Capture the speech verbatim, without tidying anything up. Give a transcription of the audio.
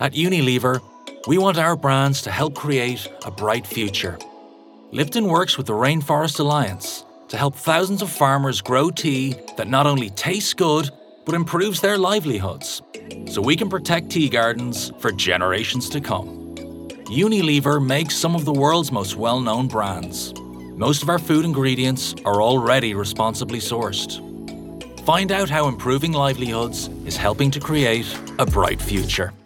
At Unilever, we want our brands to help create a bright future. Lipton works with the Rainforest Alliance to help thousands of farmers grow tea that not only tastes good, but improves their livelihoods, so we can protect tea gardens for generations to come. Unilever makes some of the world's most well-known brands. Most of our food ingredients are already responsibly sourced. Find out how improving livelihoods is helping to create a bright future.